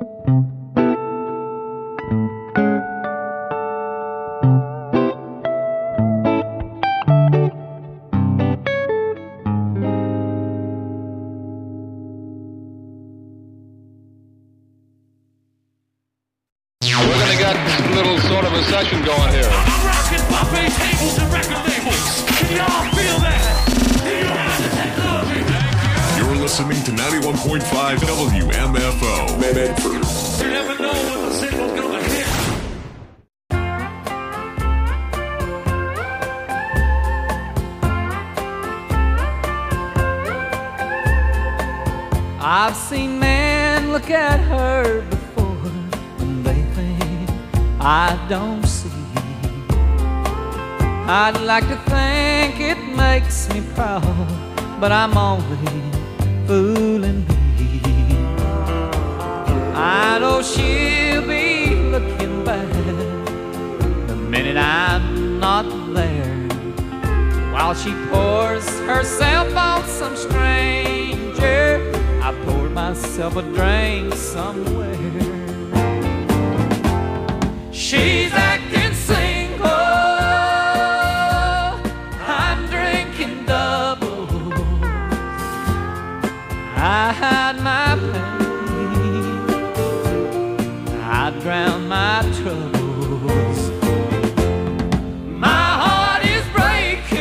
Going here. I'm rocking buffet tables and record labels. Can y'all feel that? You have the technology. You're listening to 91.5 WMFO. Medford. You never know when the signal's gonna hit. I've seen men look at her before and they think I don't see. I'd like to think it makes me proud, but I'm only fooling me. I know she'll be looking back the minute I'm not there, while she pours herself on some stranger. I poured myself a drink somewhere. She's acting single, I'm drinking double. I hide my pain, I drown my troubles. My heart is breaking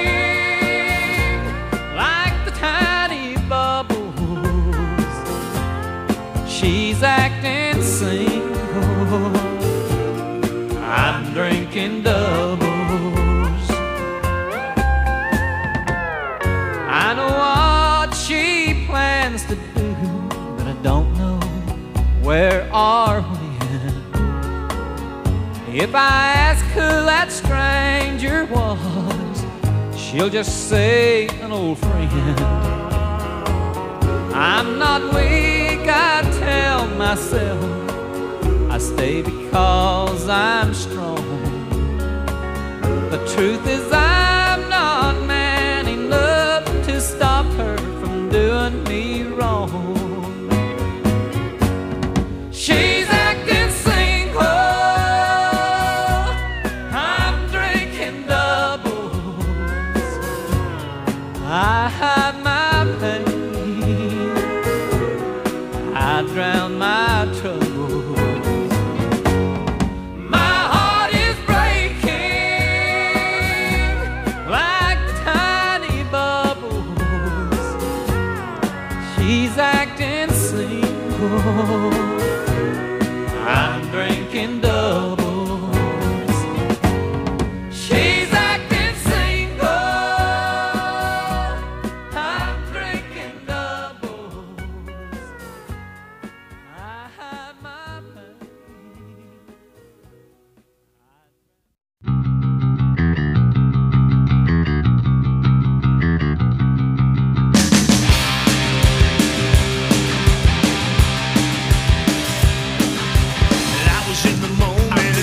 like the tiny bubbles. She's acting single, I'm drinking doubles. I know what she plans to do, but I don't know where or when. If I ask who that stranger was, she'll just say an old friend. I'm not weak, I tell myself. I stay because I'm strong. The truth is I'm not man enough to stop her from doing me wrong. She's acting single, I'm drinking doubles. I hide my pain, I drown my troubles. She's acting single, I'm drinking doubles. She's acting single, I'm drinking doubles. I hide my pain. I was in the moment.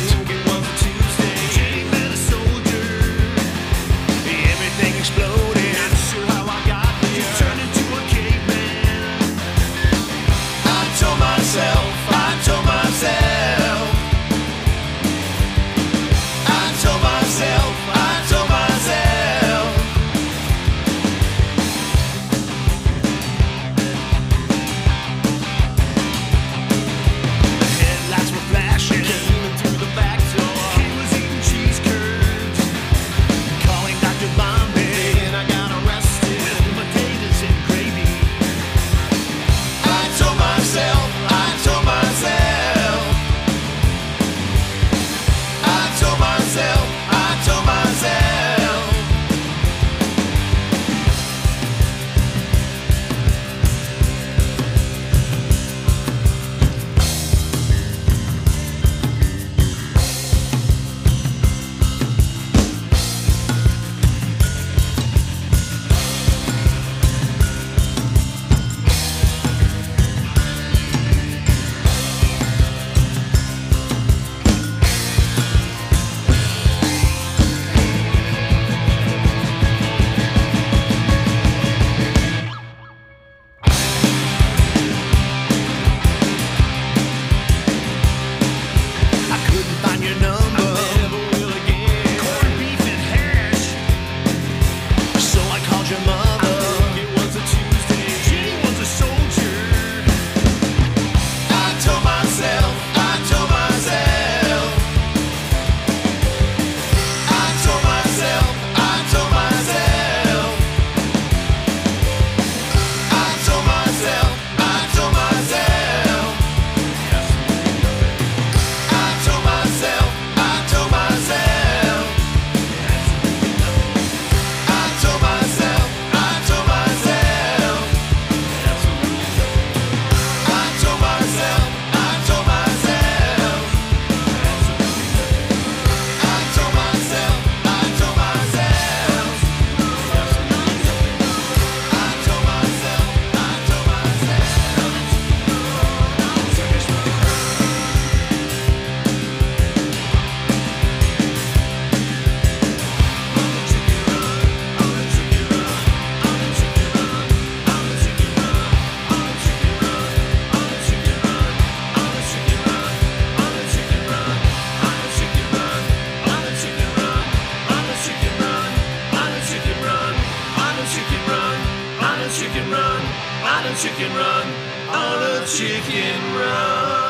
chicken run, on a chicken run.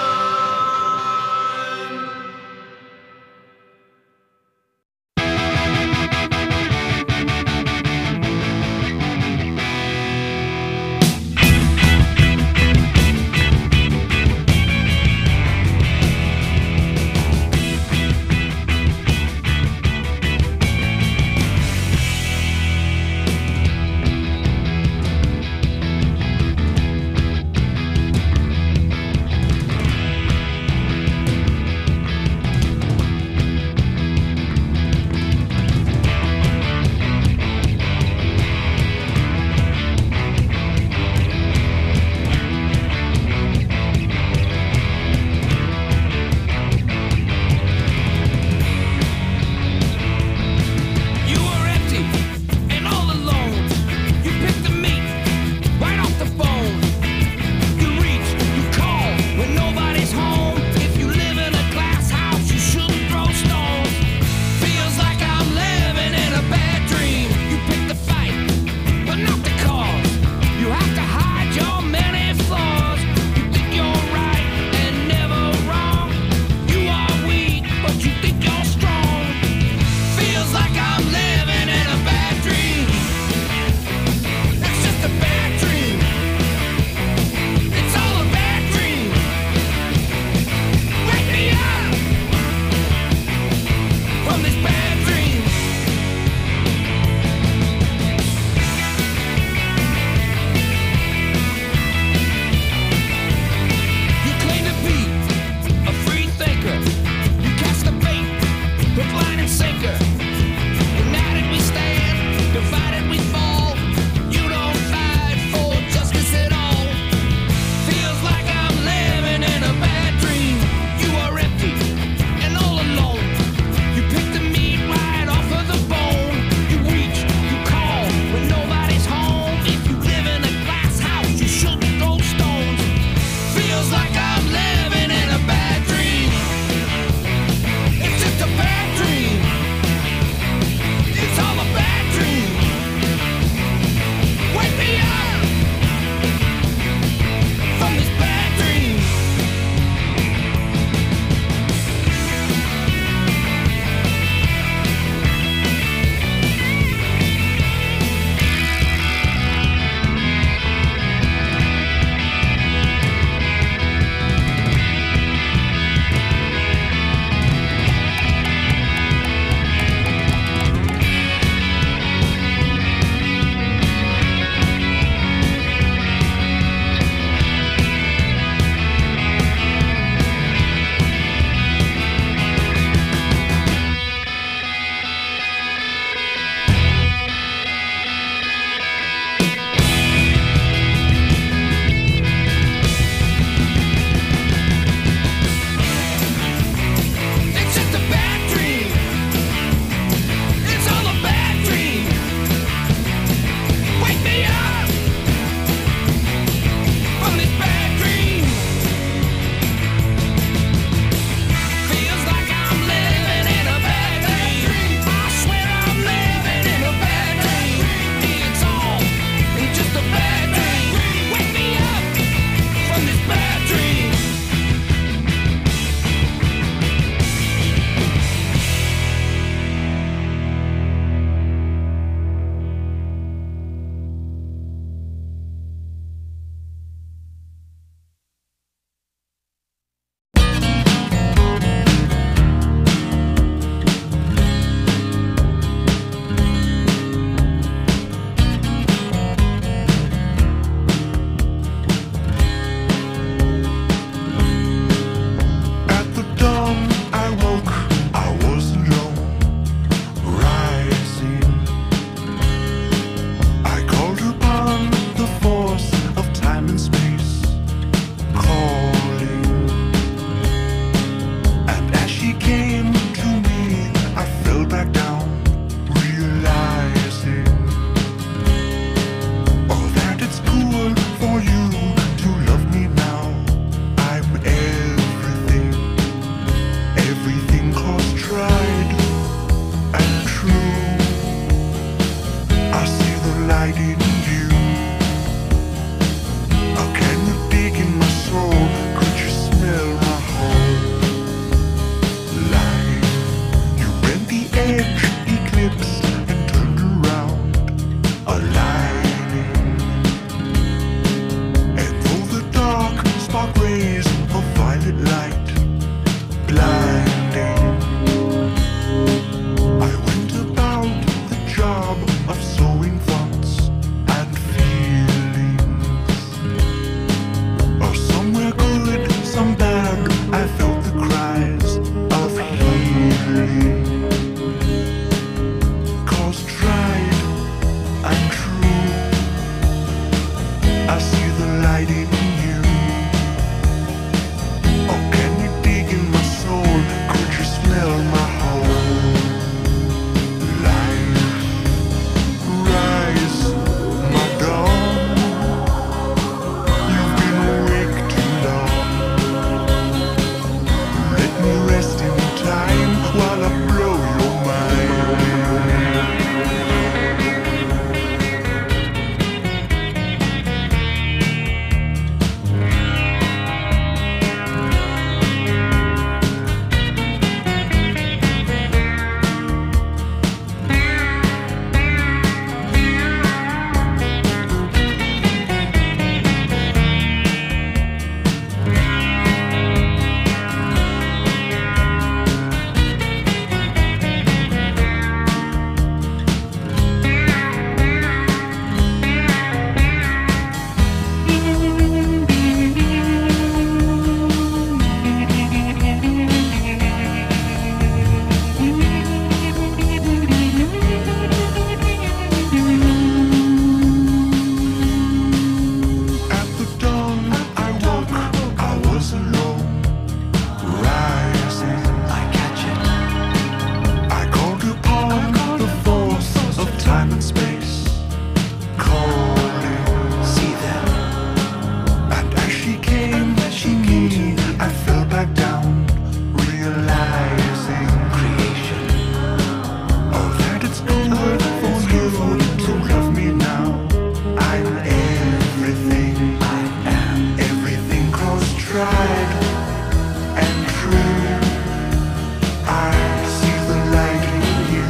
tried and true. I see the light in you.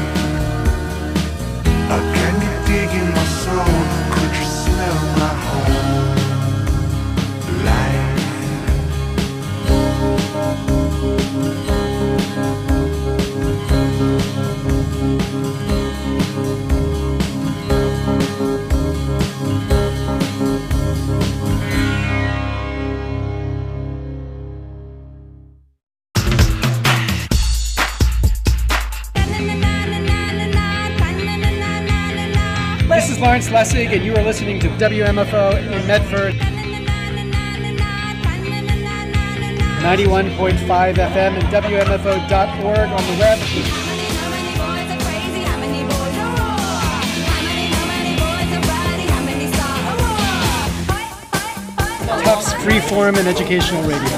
Can you dig in my soul? Could you smell my home life? This is Lawrence Lessig, and you are listening to WMFO in Medford. 91.5 FM and WMFO.org on the web. Tufts Freeform and Educational Radio.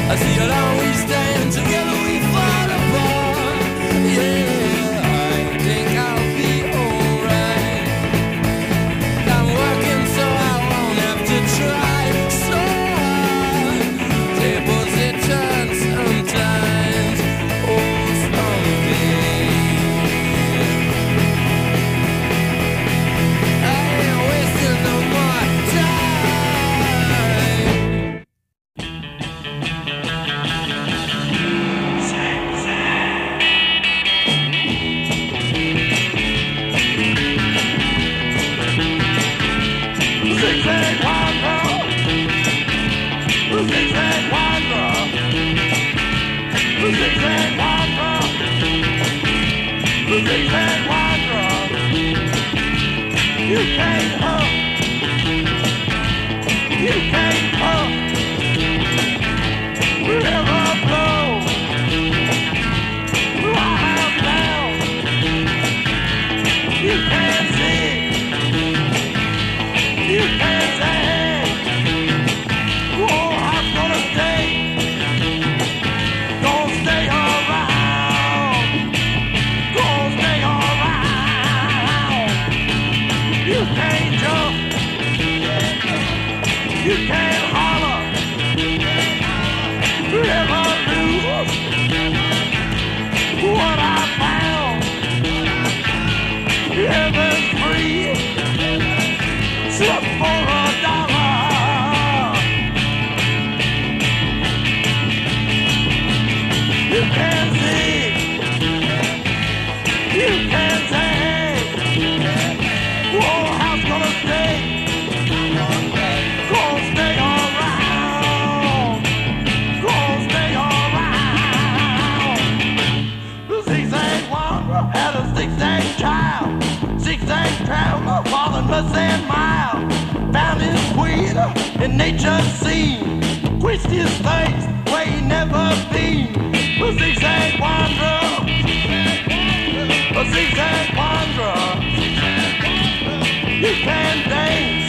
I see it all, we stand together, we fall apart. Yeah, I think I'll be alright. I'm working so I won't have to try so hard. Tables they turn sometimes, oh, from me. I ain't wasting no more time. Zigzag wanderer, zigzag wanderer, zigzag wanderer, zigzag wanderer. You can't hurt, you can't hurt. River flow, right down. You can't see. You can't say, oh, I'm gonna stay around, gonna stay around. You can't jump, you can't holler, never lose what I found. Heaven's free. Slip for $1. You can't see, you can't say, whoa, house gonna stay around, gonna stay around. The zigzag wanderer had a zigzag child, zigzag traveler, falling mustang mile. Found his queen in nature's scene, quenched his thirst where he never been. A zigzag wanderer, a zigzag wanderer. You can't dance,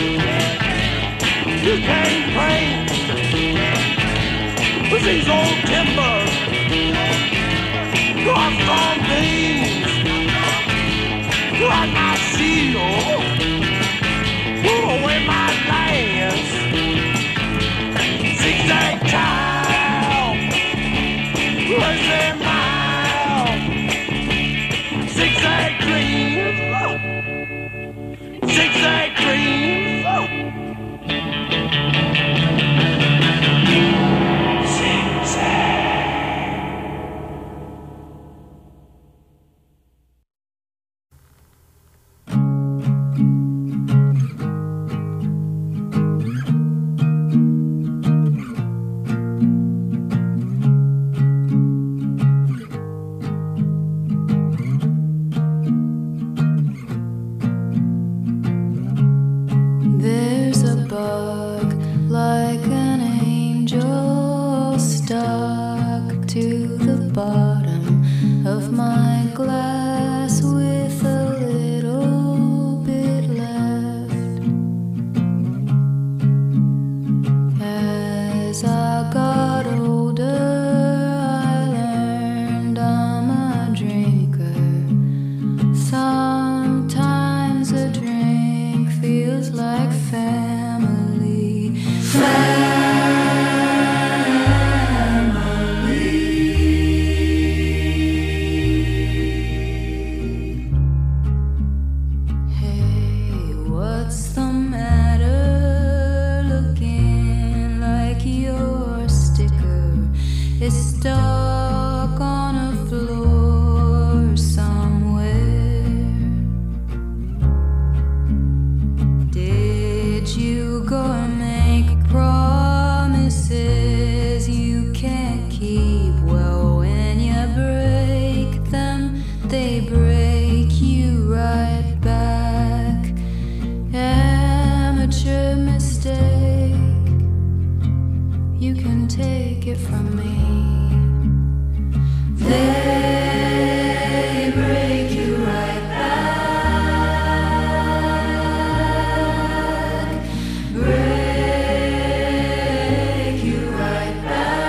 you can't praise. With these old timbers, got strong beams, like my shield. Pull away my lance, zigzag child, lazy mouth, zigzag dreams, zigzag dreams, zigzag. There's a bug like an angel stuck to the bottom of my glass with a little bit left. As I got older, I learned I'm a drinker. Sometimes a drink feels like family. Hey, what's the matter? Looking like your sticker is stuck on a floor somewhere. Did you go and make promises you can't keep? Well, when you break them, they break you right back. Amateur mistake, you can take it from me. They break you right back, break you right back.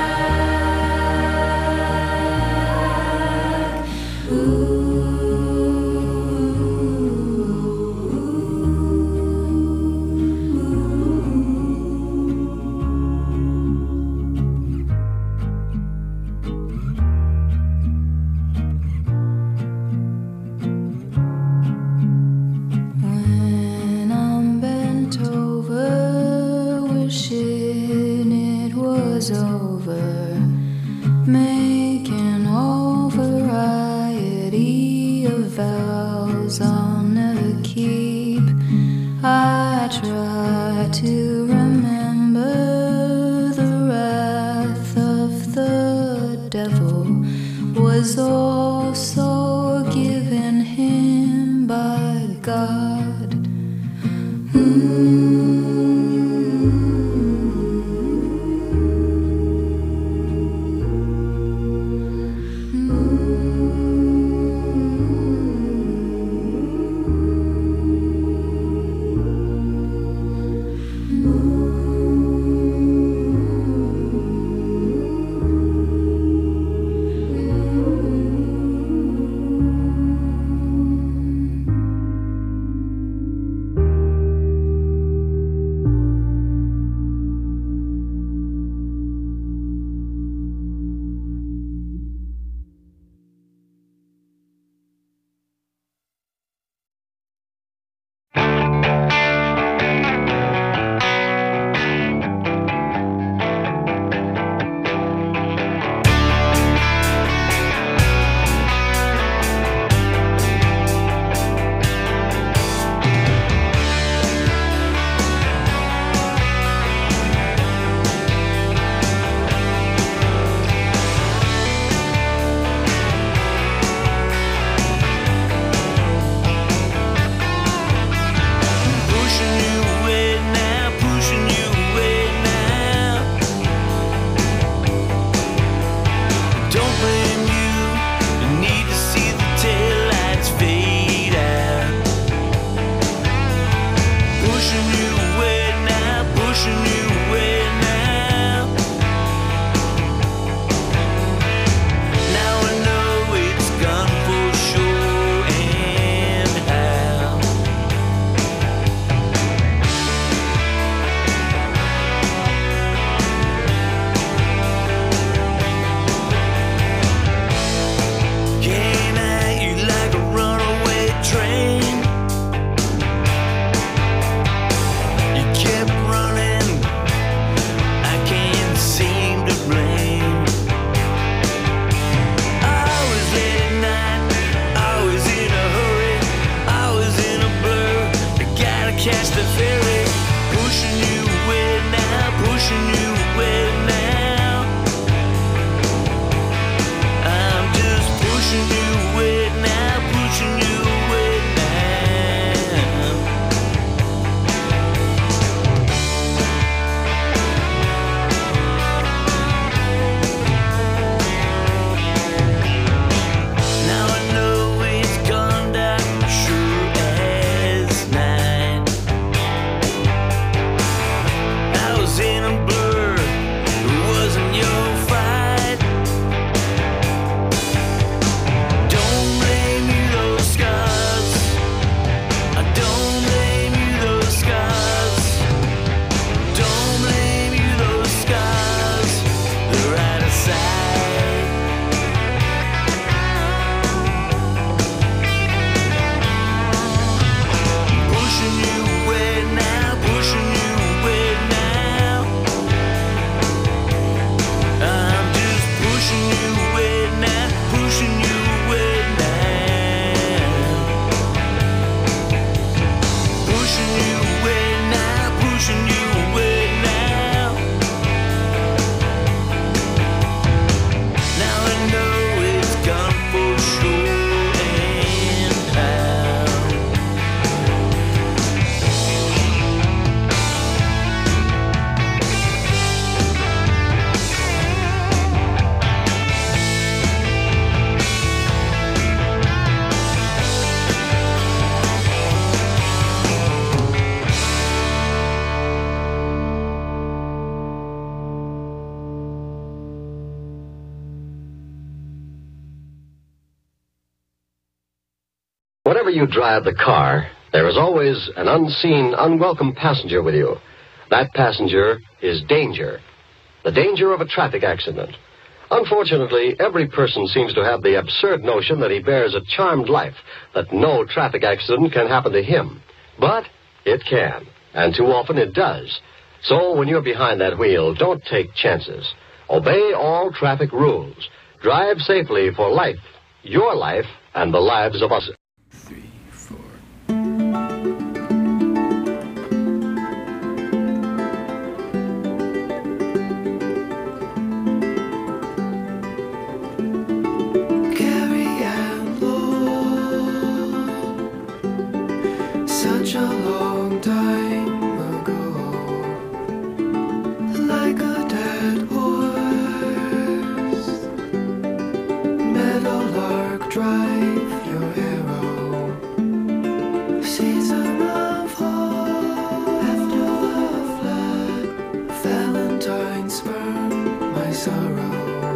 was over, making all variety of vows I'll never keep. I try to remember the wrath of the devil was also given him by God. Whenever you drive the car, there is always an unseen, unwelcome passenger with you. That passenger is danger. The danger of a traffic accident. Unfortunately, every person seems to have the absurd notion that he bears a charmed life, that no traffic accident can happen to him. But it can, and too often it does. So when you're behind that wheel, don't take chances. Obey all traffic rules. Drive safely for life, your life, and the lives of us. Such a long time ago, like a dead horse, meadowlark drive your arrow, season of hope after the flood, Valentine spurned my sorrow,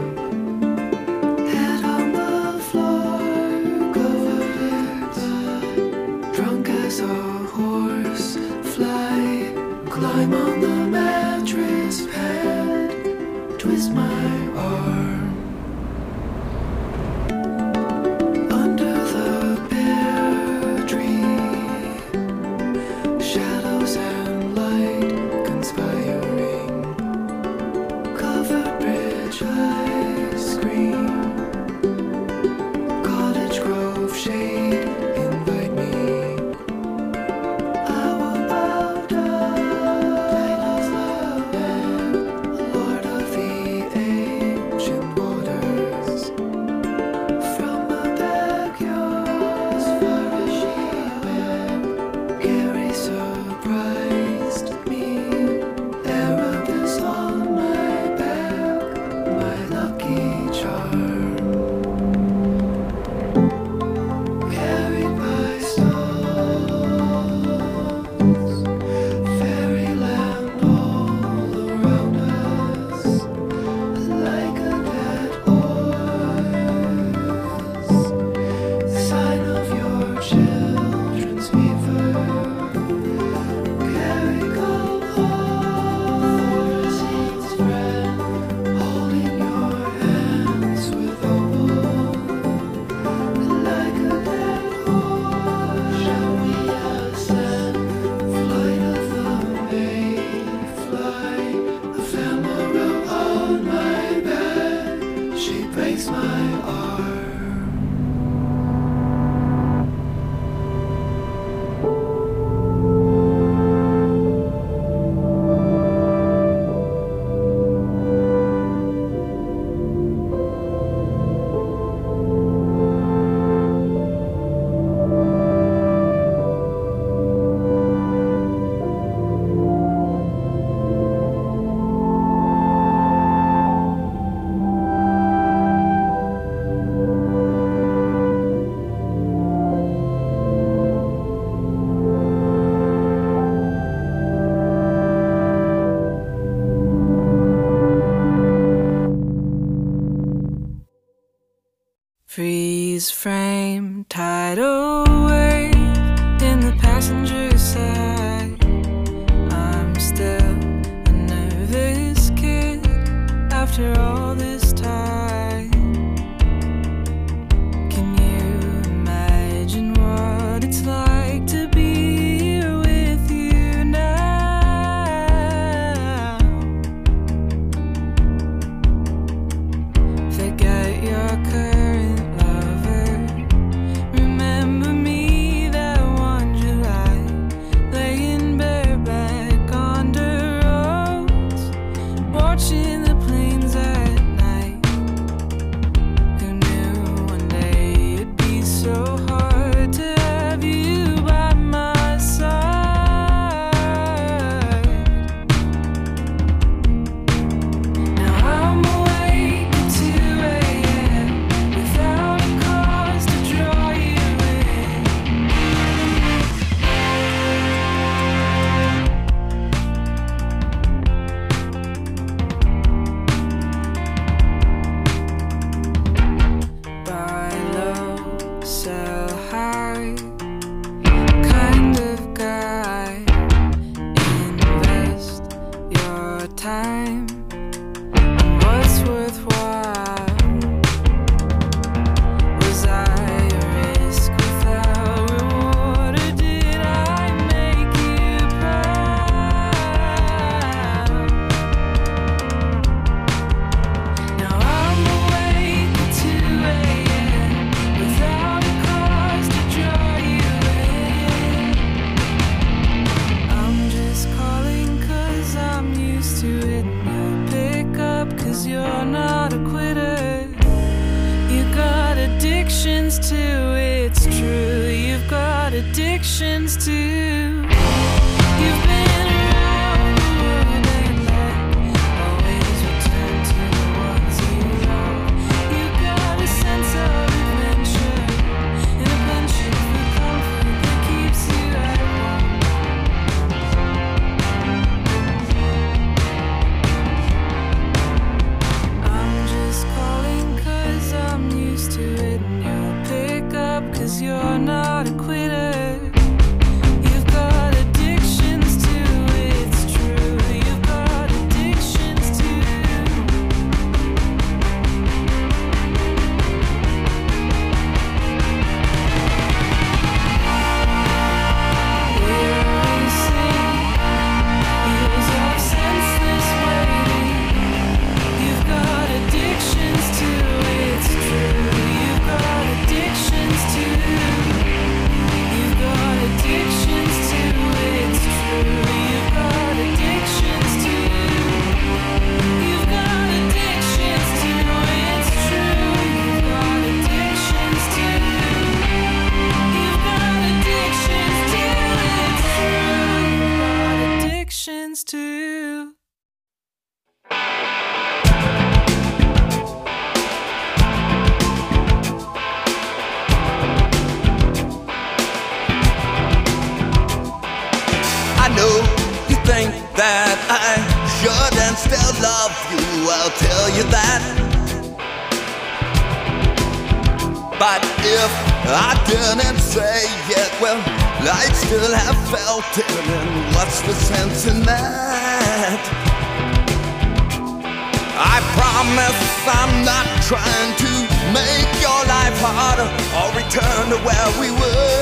head on the floor, covered in blood, drunk as a horse, fly, climb on the mattress pad, twist my arm. Under the pear tree, shadows and light conspiring, covered bridge ice cream, cottage grove shade invite me. Freeze frame, tidal wave in the passenger side. I'm still a nervous kid after all this time. Can you imagine what it's like to be here with you now? Forget your current lover. Remember me that one July, laying bareback on the roads, watching the planes at night. 'cause you're not a quitter. You got addictions too, it's true. You've got addictions too. You've been around the world and back, always return to the ones you love. You got a sense of adventure and a penchant for comfort that keeps you at home. I'm just calling 'cause I'm used to it, and you'll pick up 'cause you're not a quitter. You've got addictions too, it's true. You've got addictions too. We're racing years of senseless waiting. You've got addictions too, it's true. You've got addictions too. You've got addictions too, it's true. You've got addictions too. You've got addictions too, it's true. You've got addictions too. You've got addictions too, it's true. You've got addictions too. I know you think that I should and still love you, I'll tell you that. But if I didn't say it, well, I'd still have felt it, and what's the sense in that? I promise I'm not trying to make your life harder or return to where we were.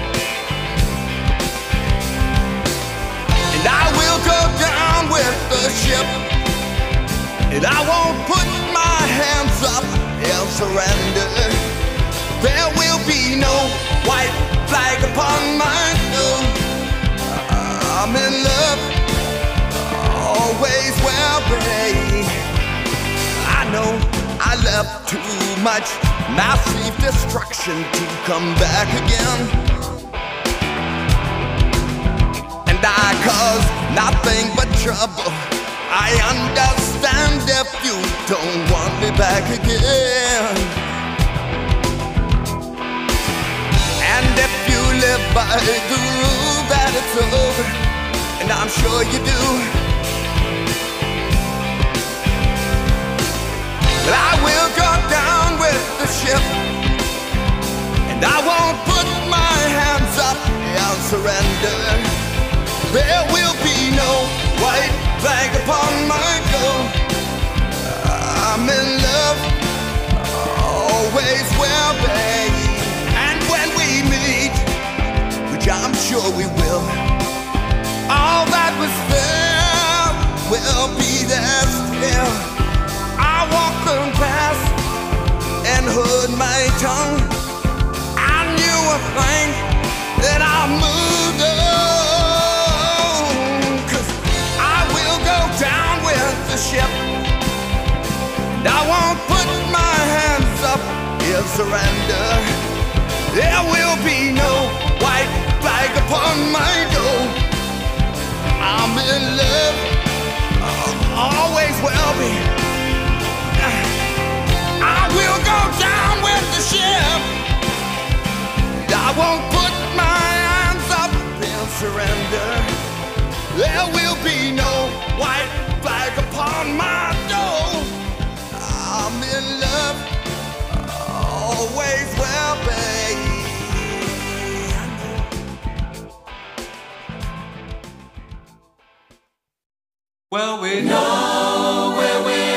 And I will go down with the ship, and I won't put my hands up and surrender. There will be no white flag upon my door. I'm in love, always will be. I know I left too much massive destruction to come back again. And I caused nothing but trouble. I understand if you don't want me back again. And if you live by the rule that it's over, and I'm sure you do, but I will go down with the ship, and I won't put my hands up and surrender. There will be no white flag upon my door. I'm in love, always will be. And when we meet, which I'm sure we will, all that was there will be there still. I walk the path and hold my tongue. I knew a thing that I moved on, 'cause I will go down with the ship, and I won't put my hands up in surrender. There will be no white flag upon my door. I'm in love, always will be. I will go down with the ship, and I won't put my hands up and surrender. There will be no white flag upon my door. I'm in love, always will be. Well, we know where we're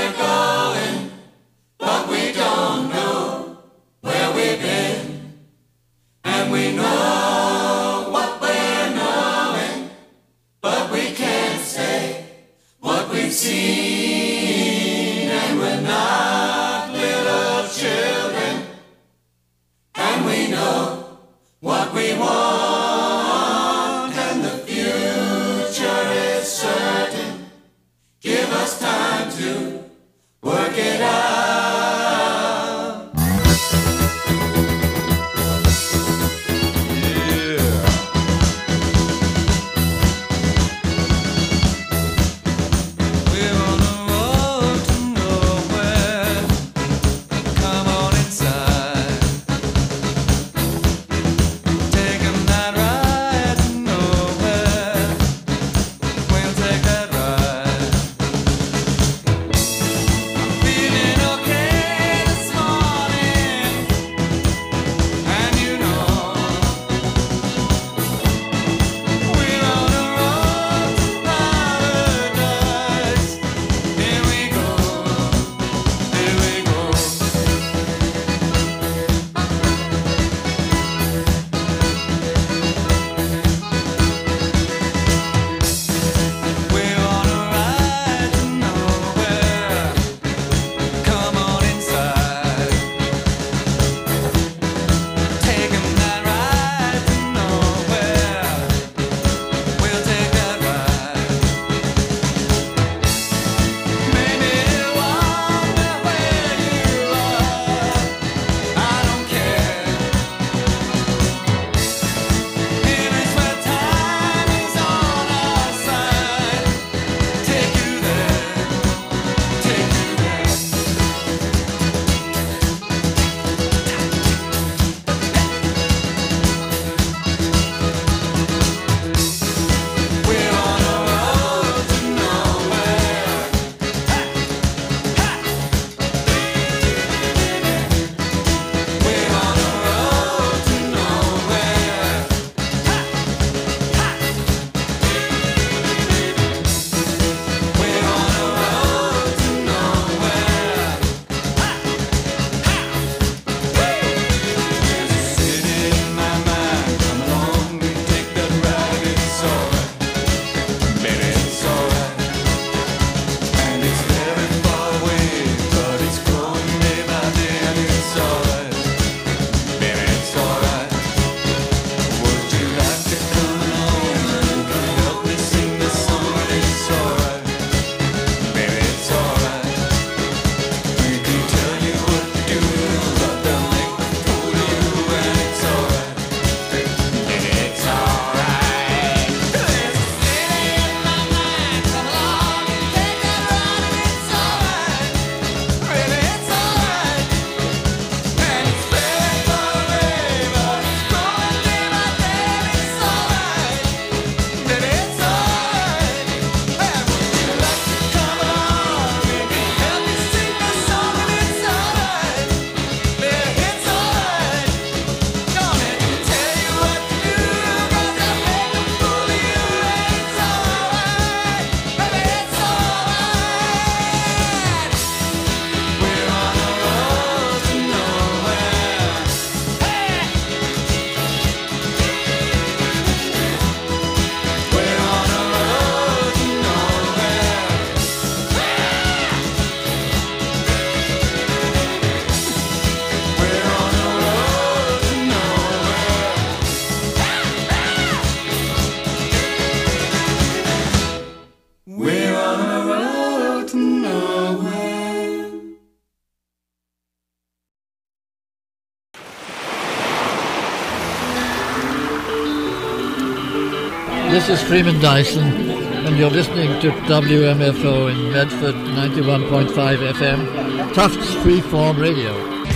This is Freeman Dyson, and you're listening to WMFO in Medford, 91.5 FM, Tufts Freeform Radio.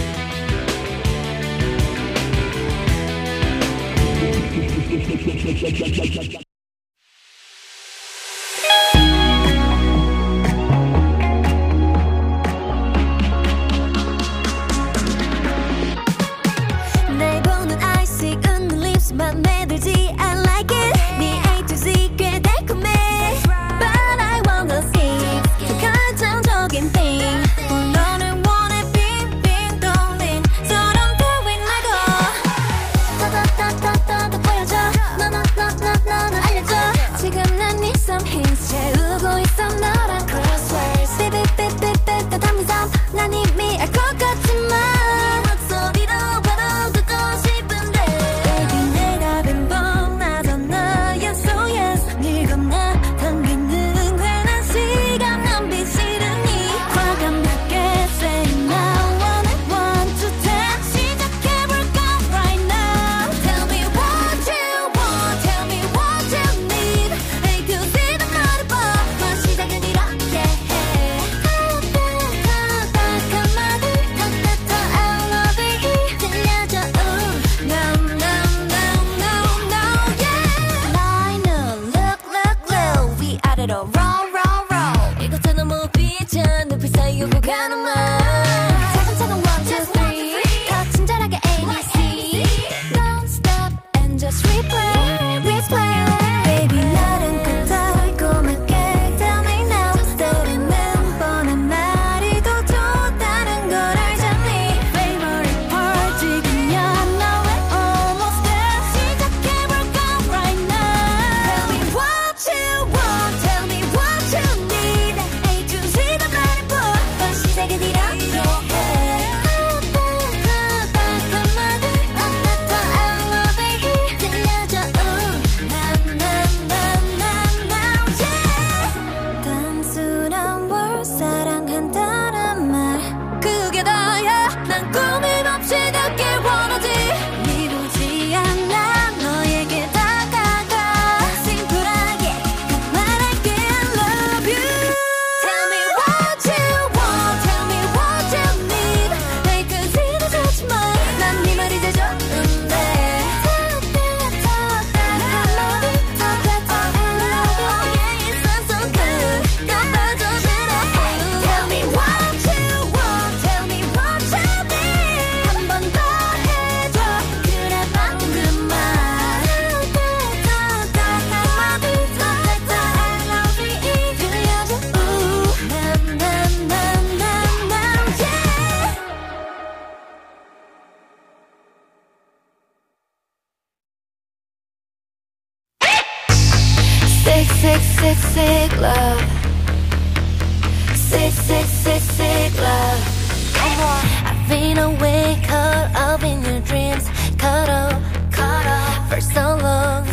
Sick love. Sick love. I've been away, caught up in your dreams. Caught up for so long.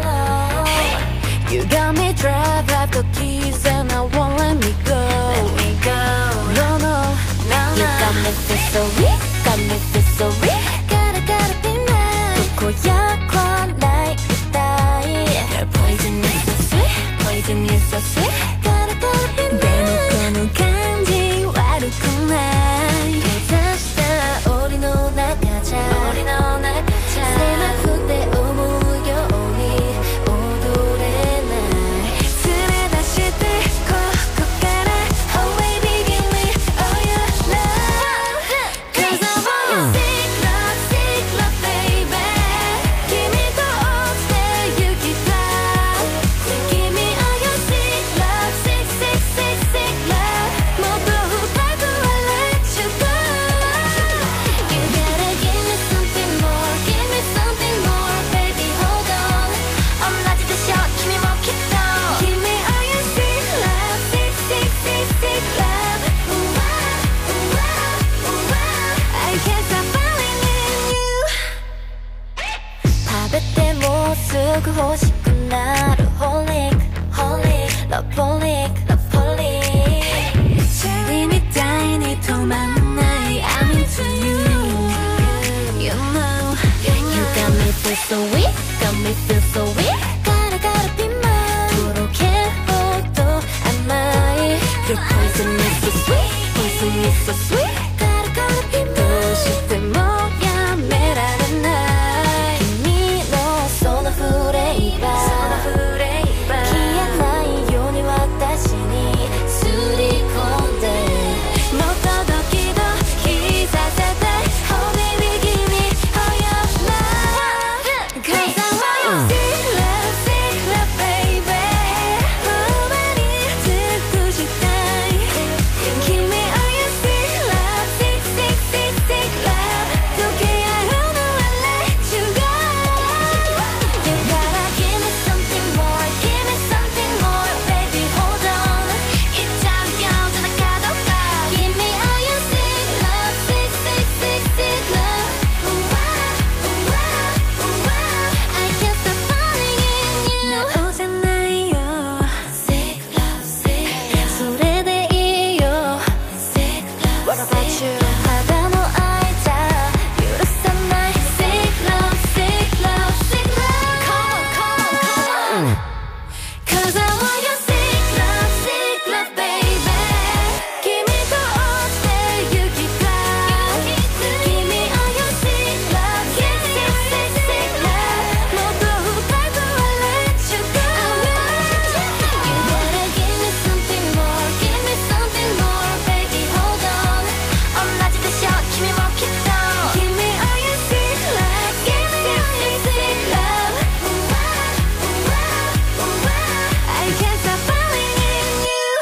You got me trapped, I've got keys and I won't let me go. No. You got me feel so weak, gotta be mine. 고약한 like you die. Your poison is so sweet, gotta be mine. 대놓고는 간지와르구만. 다시 다 우리 나가자. 새막 그때 오무요오니 오도래 날. 술에 다시 들고 걷가라. Oh baby give me all your love. 'Cause I want sick love baby. Give me the old stay you keep down. Give me all your sick love 모두 달고 I'll let you go. You gotta give me something more, baby hold on. 엄라지도 shot, give me more kick down. Give me all your sick love, sick love. Ooh, I can't stop falling in you. 밥에 때 못 쓰고 싶은 나를 loveholic. 이미 따윈이 도망나이 I'm into you. You know you got me feel so weak, gotta be to me so sweet, want to me so sweet. どうしてもやめられない君のそのフレーバー消えないように私にすり込んでもっとドキドキさせて Oh baby give me all your love Cause I want your sick love, sick love baby ほんまに尽くしたい君 all your sick love, sick, sick, sick, sick love 時計あるのは let you go You gotta give me something more, give me something more baby hold on いっちゃうよじゃなかどうか Give me all your sick love, sick, sick, sick, sick love Ooh, ooh, ooh, I can't stop falling in you なおじゃないよ Sick love, sick love それでいいよ Sick love, What about you 肌の愛じゃ許さない Sick love, sick love, sick love Come on, come on, come on Cause I want your sick love, sick love baby 君と落ちてゆきたい君 all your sick love, sick, sick, sick, sick love もっと深いとは let you go You gotta give me something more, give me something more baby hold on 同じでしょ君もきっと Give me all your sick love, sick, sick, sick, sick love I can't stop falling in you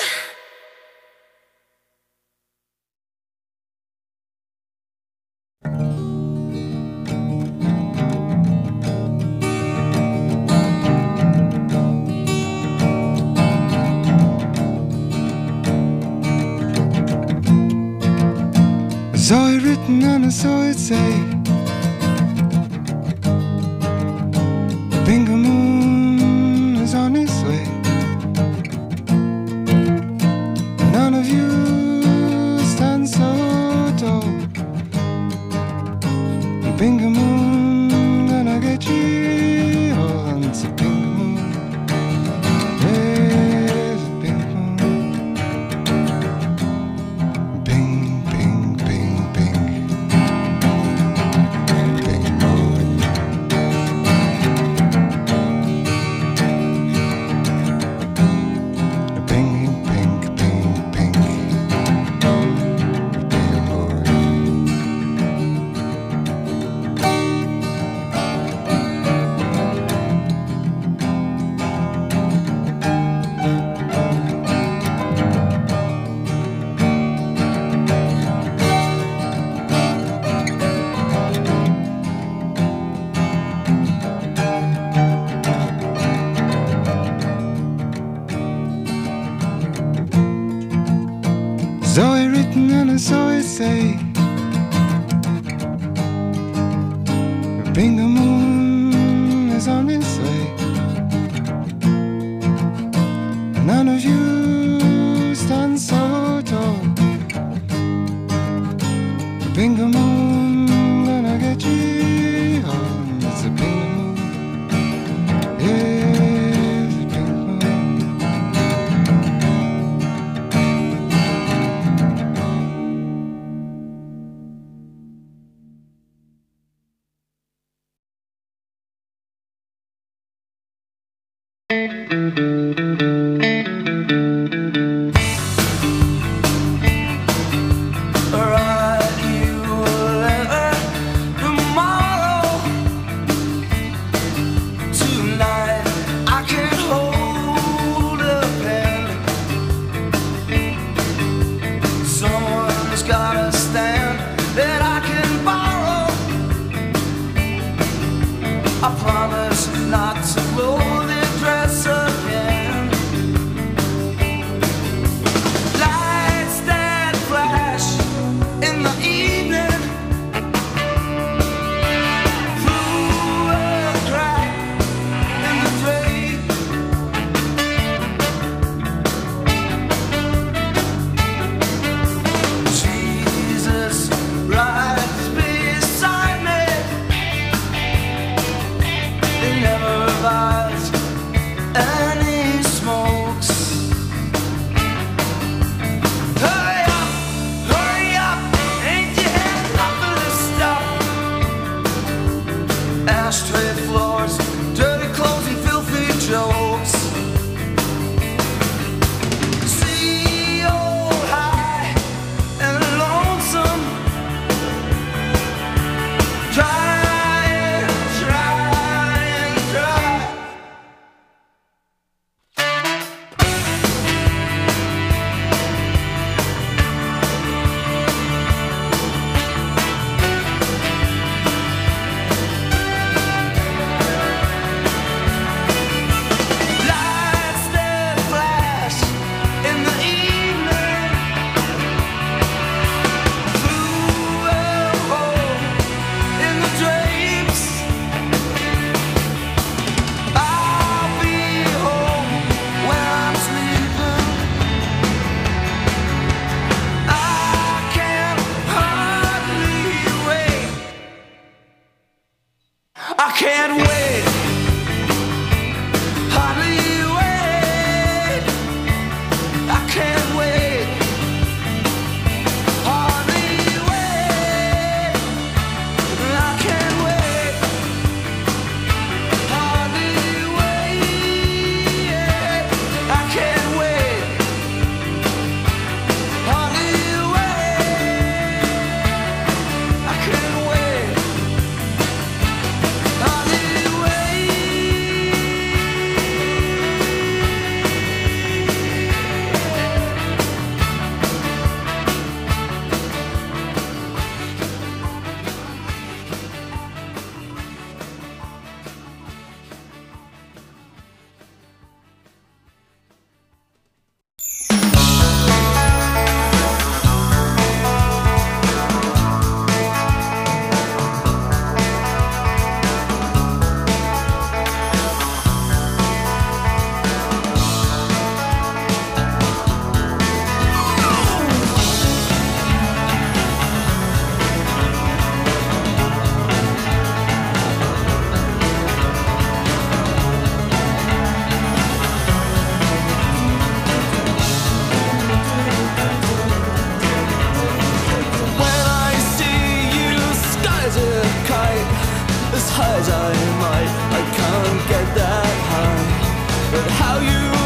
I saw it written and I saw it say Bingo Moon is on its way None of you stand so tall Bingo Moon gonna get you all It's a Bingo Moon There's a Bingo Moon Bing, bing, bing, bing Bingo Moon Bing, bing, bing, bing Bingo Moon Saw it written and I saw it say Bingo Moon is on its way None of you stand so tall Bingo Moon gonna get you home It's a Bingo Moon Yeah, it's a Bingo Moon Write you a letter tomorrow. Tonight I can't hold a pen. Someone's got a stand that I can borrow. I promise not to blow the dress again. Lights that flash in the evening through a crack in the drape. Jesus rides beside me. He never lies and he smokes. high as I might, I can't get that high. But how you